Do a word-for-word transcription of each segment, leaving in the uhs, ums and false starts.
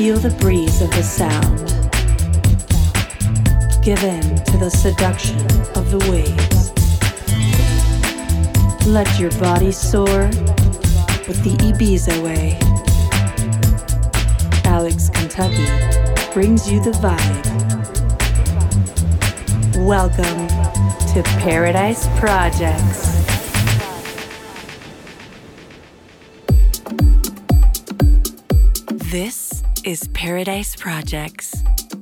Feel the breeze of the sound. Give in to the seduction of the waves. Let your body soar with the Ibiza way. Alex Kentucky brings you the vibe. Welcome to Paradise Projects. This is Paradise Projects.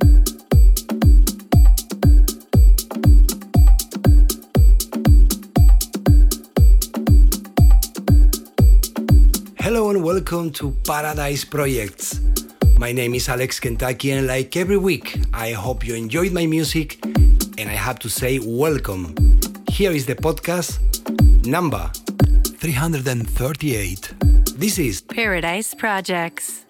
Hello and welcome to Paradise Projects. My name is Alex Kentucky, and like every week, I hope you enjoyed my music, and I have to say welcome. Here is the podcast number three hundred thirty-eight. This is Paradise Projects.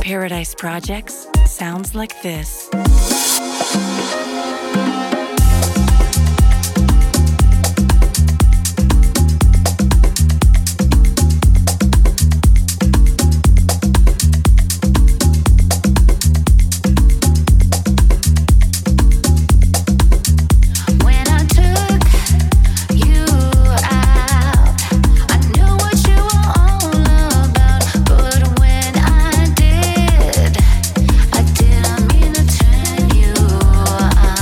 Paradise Projects sounds like this. I didn't mean to turn you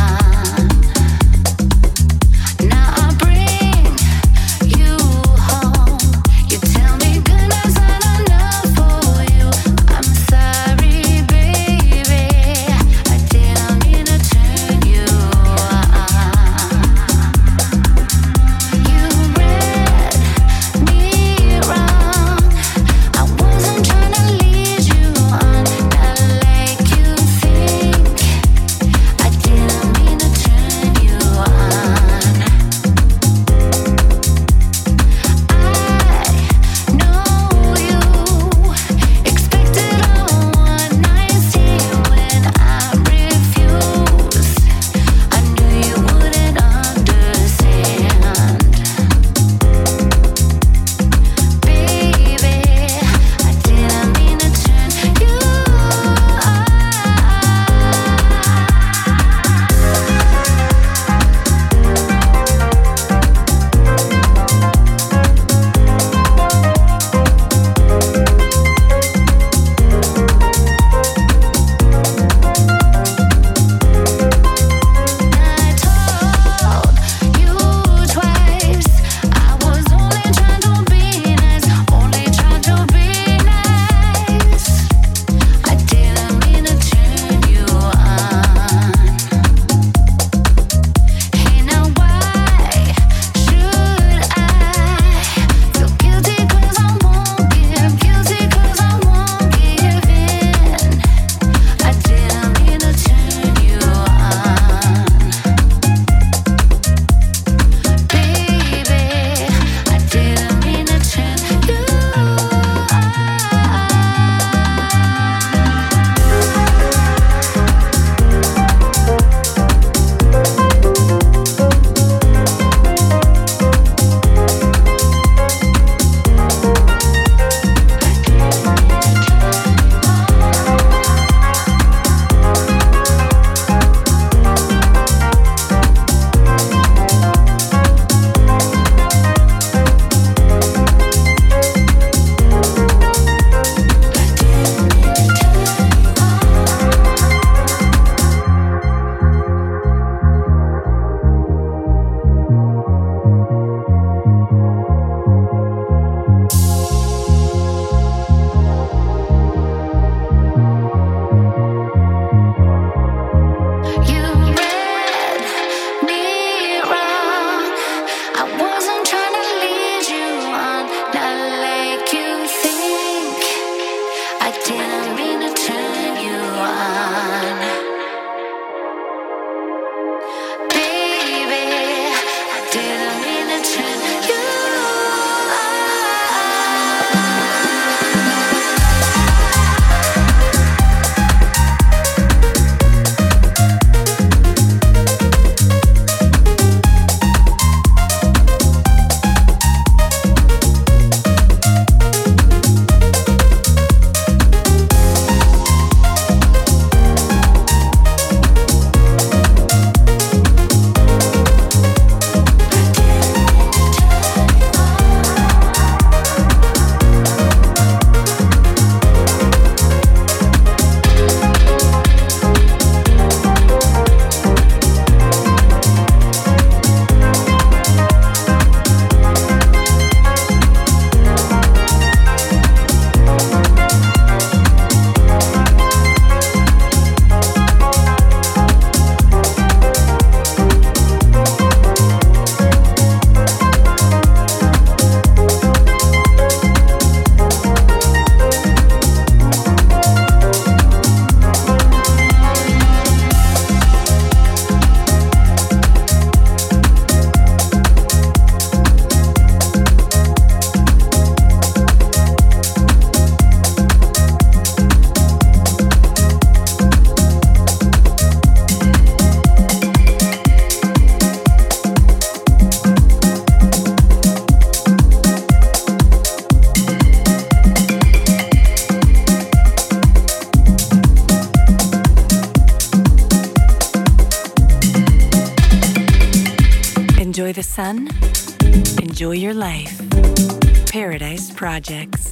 son. Enjoy your life. Paradise Projects.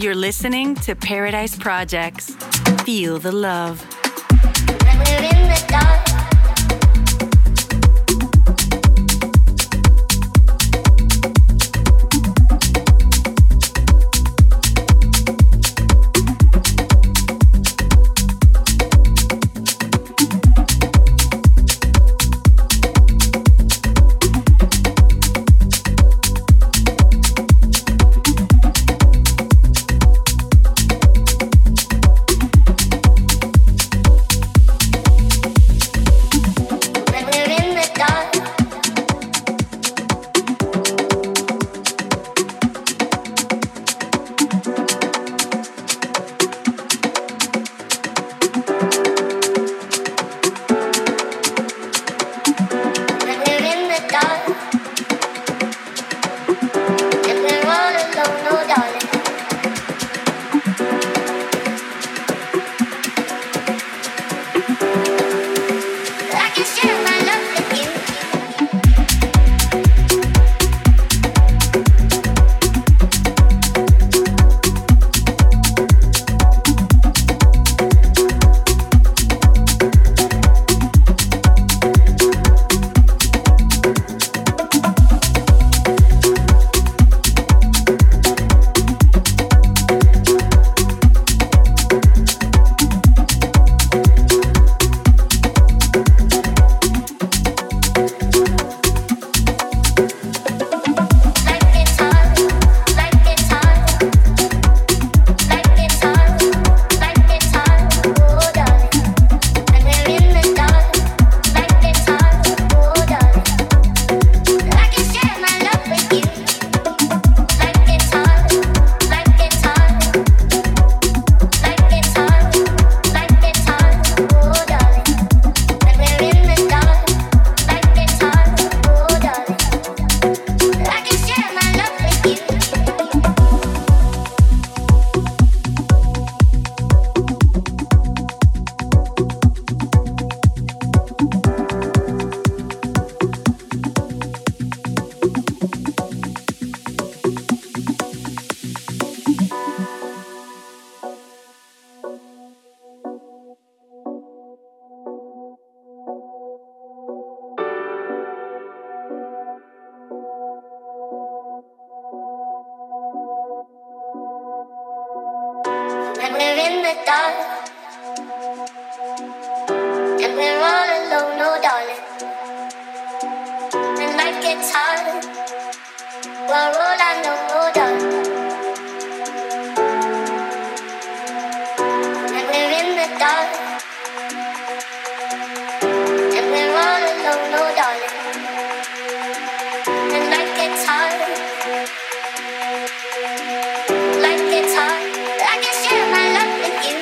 You're listening to Paradise Projects. Feel the love. When we're in the dark. When we're in the dark and we're all alone, oh darling. When life gets hard, we're all I know, oh darling. When we're in the dark and we're all alone, oh darling. When life gets hard, life gets hard. I can share my love with you.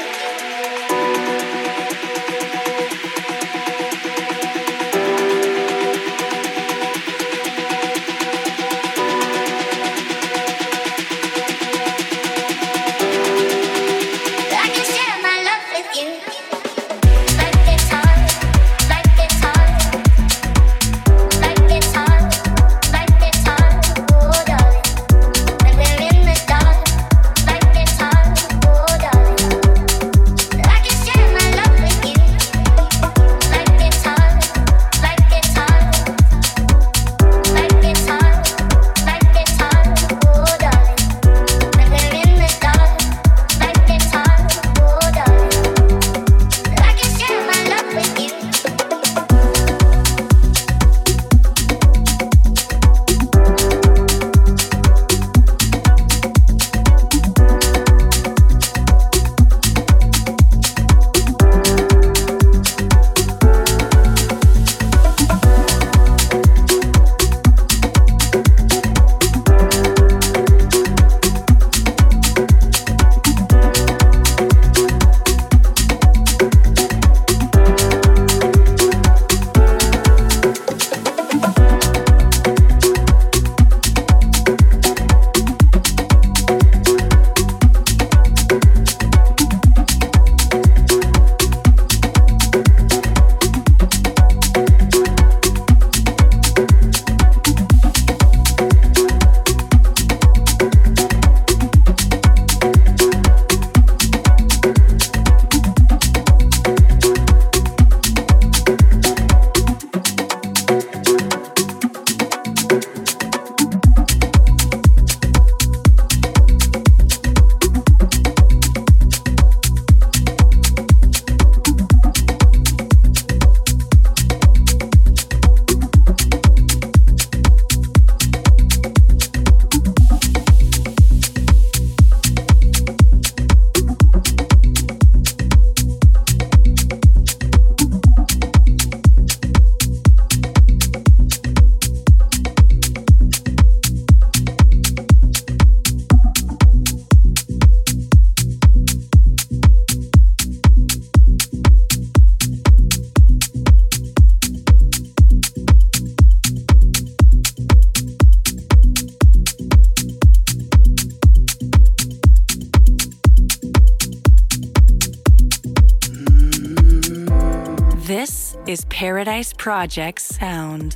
This is Paradise Project's sound.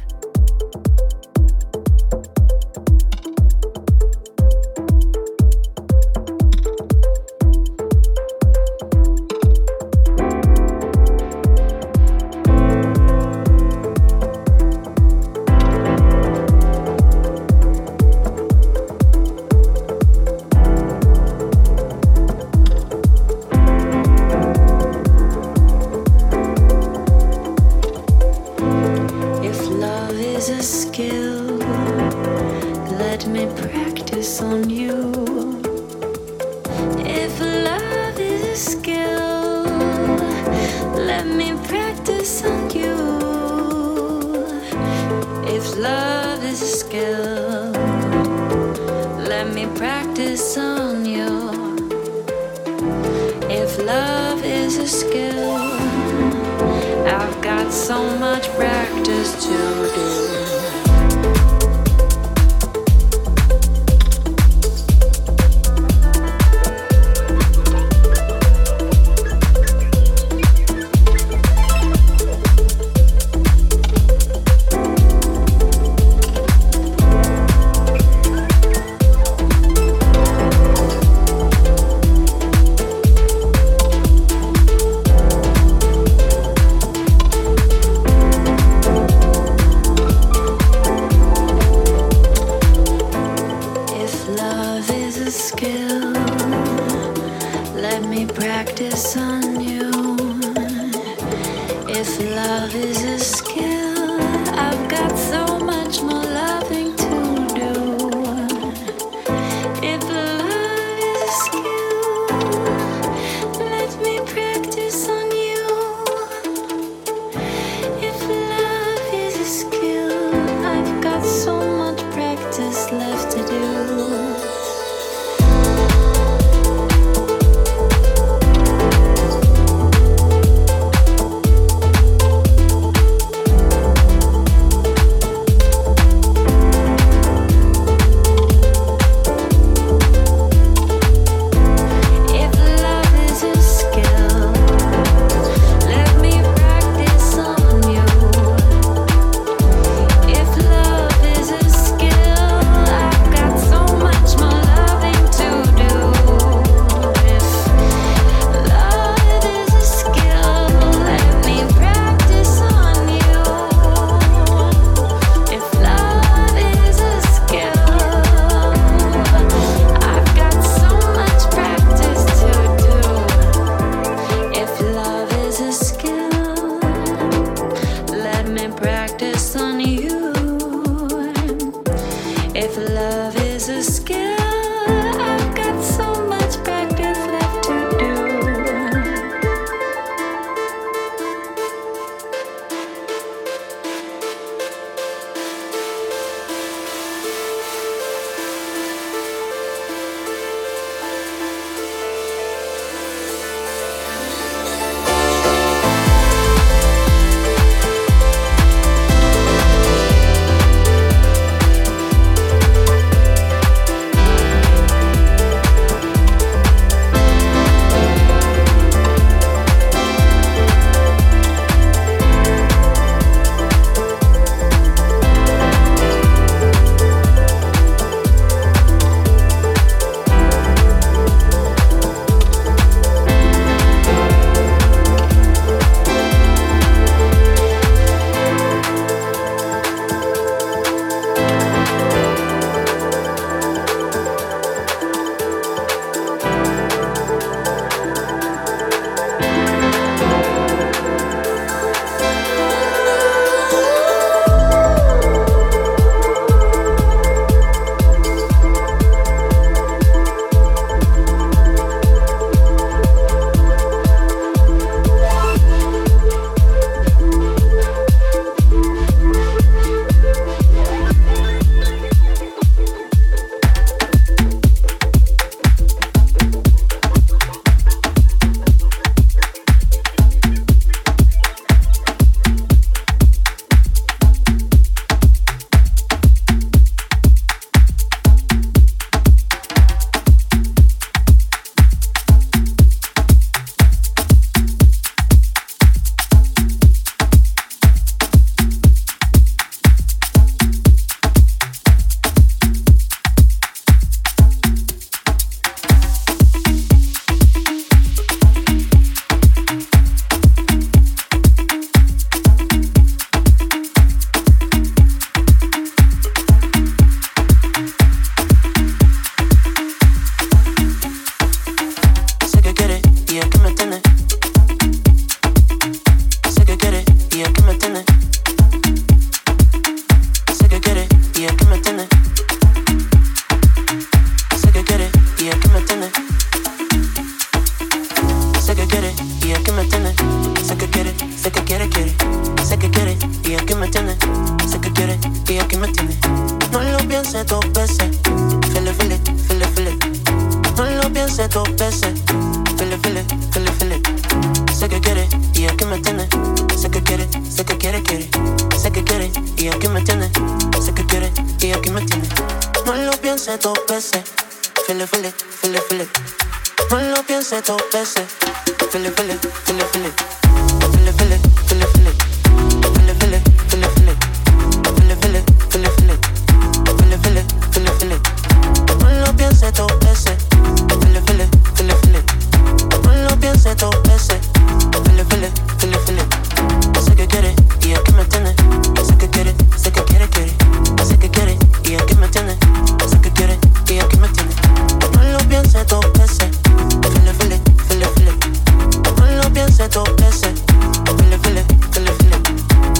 piense dos veces. Feel it, feel it, feel it, feel it. Sé que quiere y aquí me tiene. Sé que quiere, sé que quiere, quiere. Sé que quiere y aquí me tiene. Sé que quiere y aquí me tiene. No lo piense dos veces. Feel it, feel it, feel it, feel it. No lo piense dos veces. Feel it, feel it, feel it, feel it. Feel it, feel it, feel it, feel it. Feel it, feel it, feel it, feel it. Feel it, feel it, feel it, feel it. Feel it, feel it, feel it, feel it. No lo piense dos veces. Feel it, feel it, feel it, feel it. No lo piense dos veces. Feel it, feel it, feel it, feel it. Sé que quiere y aquí me tiene. Sé que quiere, sé que quiere, quiere. Sé que quiere y aquí me tiene. Sé que quiere y aquí me tiene. No lo piense dos veces. Feel it, feel it, feel it, feel it. No lo piense dos veces. Feel it, feel it, feel it, feel it.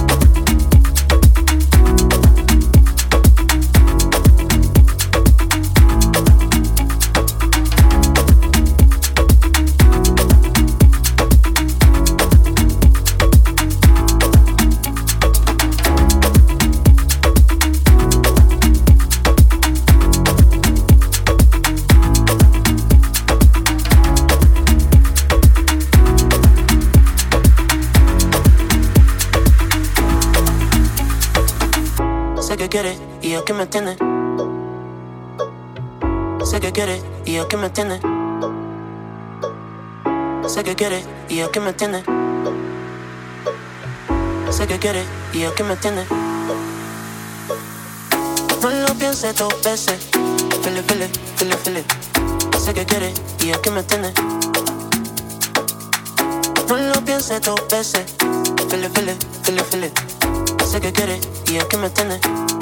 Quiere y aquí me tiene. Sé que quiere y aquí me tiene. Sé que quiere y aquí me tiene. Sé que quiere y aquí me tiene. No lo piense dos veces. Feel it, feel it, feel it, feel it. Sé que quiere y aquí me tiene. No lo piense dos veces. Feel it, feel it, feel it, feel it. Sé que quiere y aquí me tiene.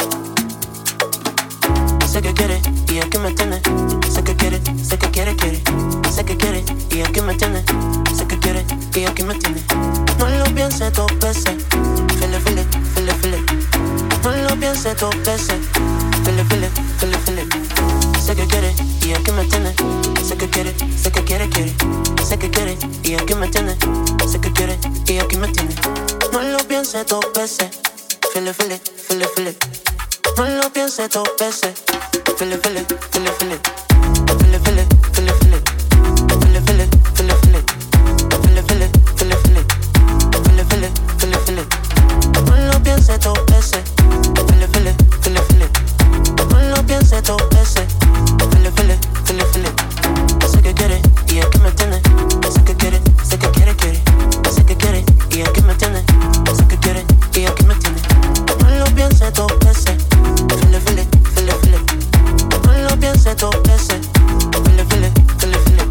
Sé que quiere y aquí me tiene. Sé que quiere, sé que quiere, quiere. Sé que quiere y aquí me tiene. Sé que quiere y aquí me tiene. No lo piense dos veces. Feel it, feel it, feel it, feel it. No lo piense dos veces. Feel it, feel it, feel it, feel it. Sé que quiere y aquí me tiene. Sé que quiere, sé que quiere, quiere. Sé que quiere y aquí me tiene. Sé que quiere y aquí me tiene. No lo piense dos veces. Feel it, feel it, feel it, feel it. No lo piense dos veces. Feel it, feel it, feel it, feel it. Feel it, feel it, feel it, feel it. Feel it, feel it, feel it, feel it. Feel it, feel it, feel it, feel it. Feel it, feel it, feel it, feel it. No lo piense dos veces. Feel it, feel it, feel it, feel it. No lo piense dos veces. Feel it, feel it, feel it, feel it. Sé que quiere y aquí me tiene. Sé que quiere, sé que quiere, quiere. Sé que quiere y aquí me tiene. Sé que quiere y aquí me tiene. No lo piense dos veces. Feel it, feel it, feel it, feel it. No lo piense dos veces. Feel it, feel it, feel it, feel it.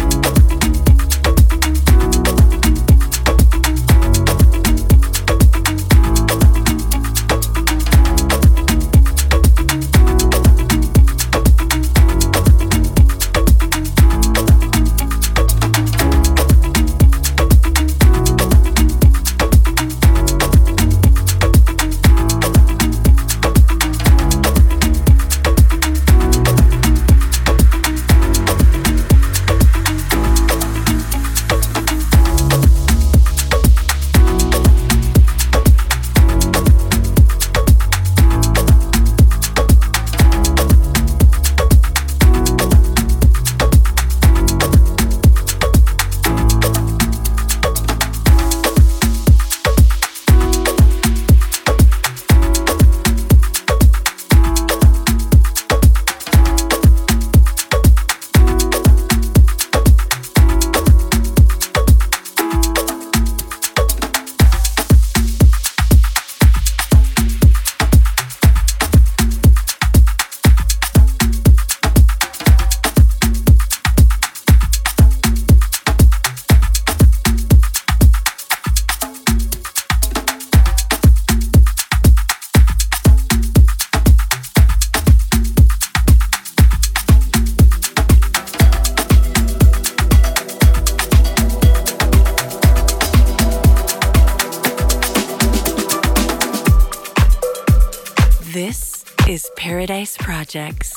This is Paradise Projects.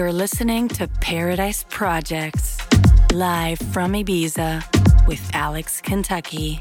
You're listening to Paradise Projects, live from Ibiza with Alex Kentucky.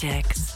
Projects.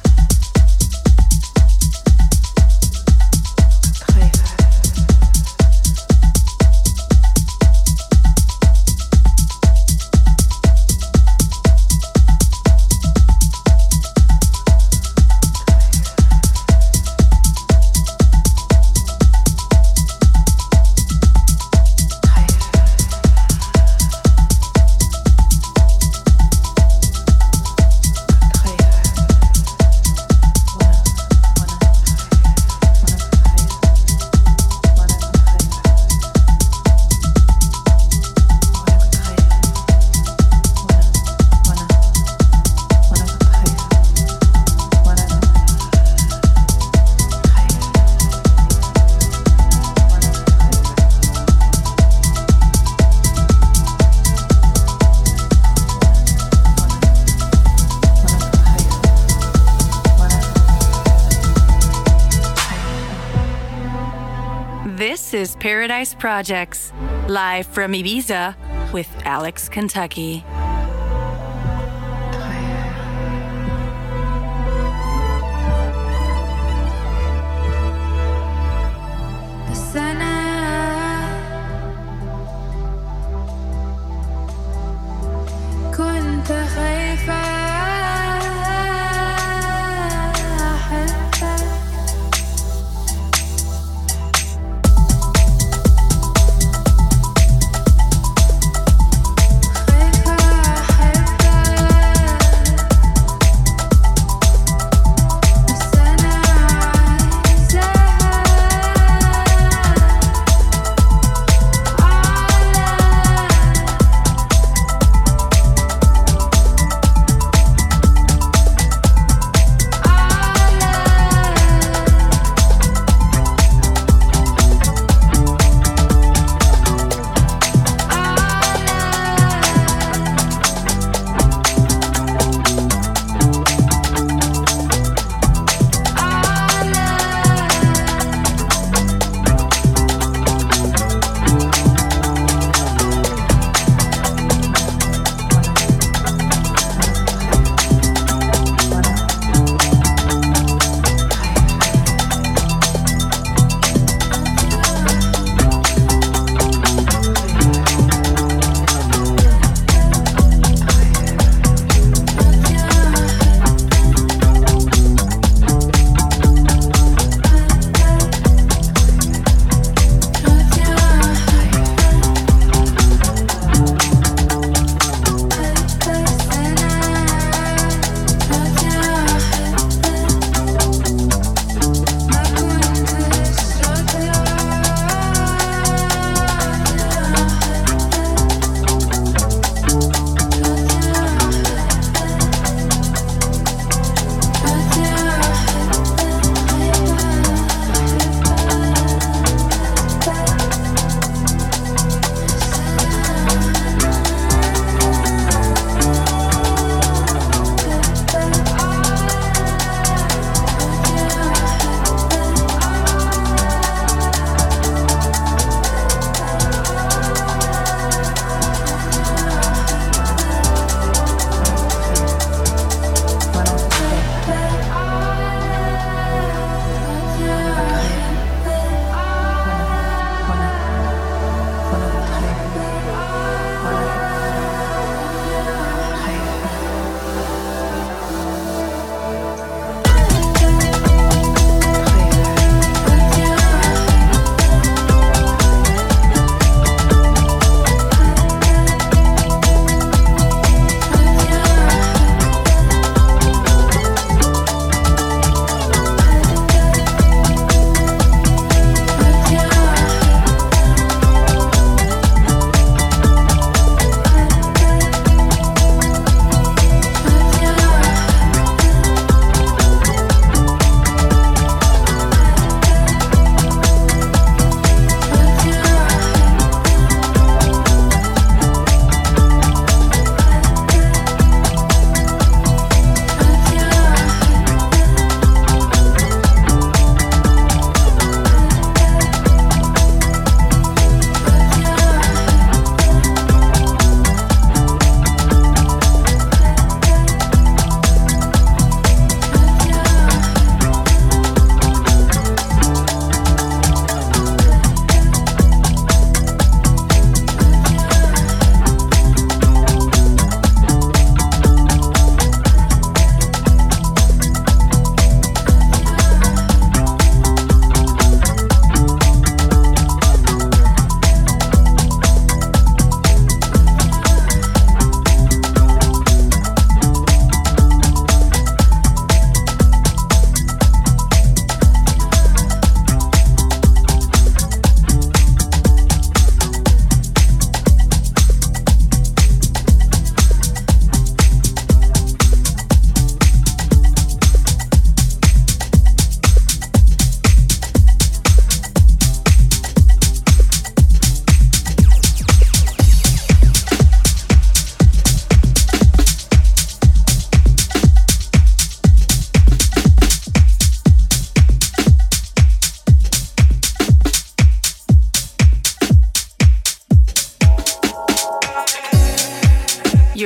This is Paradise Projects, live from Ibiza with Alex Kentucky. Bye.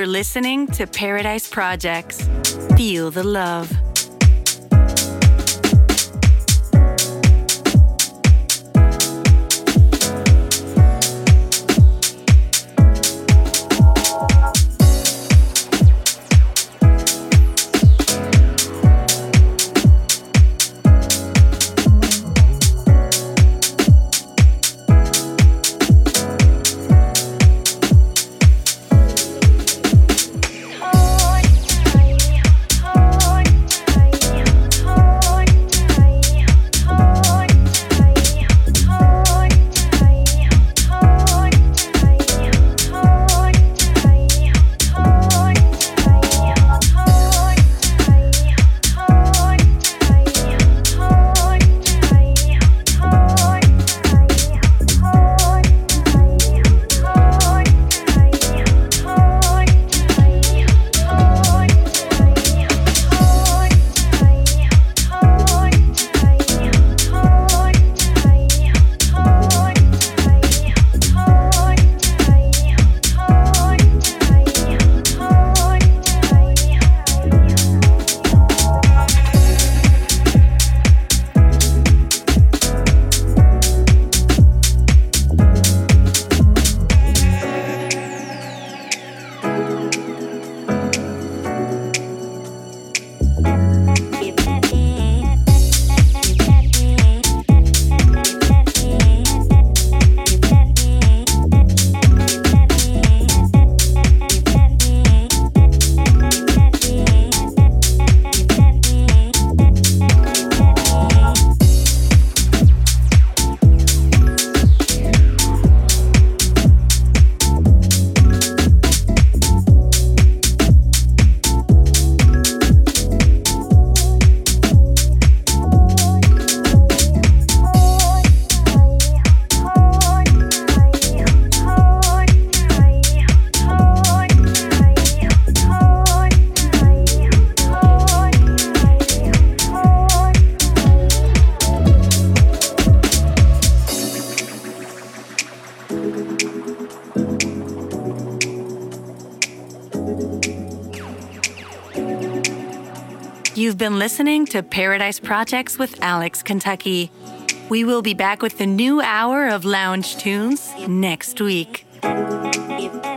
You're listening to Paradise Projects. Feel the love. You've been listening to Paradise Projects with Alex Kentucky. We will be back with the new hour of lounge tunes next week.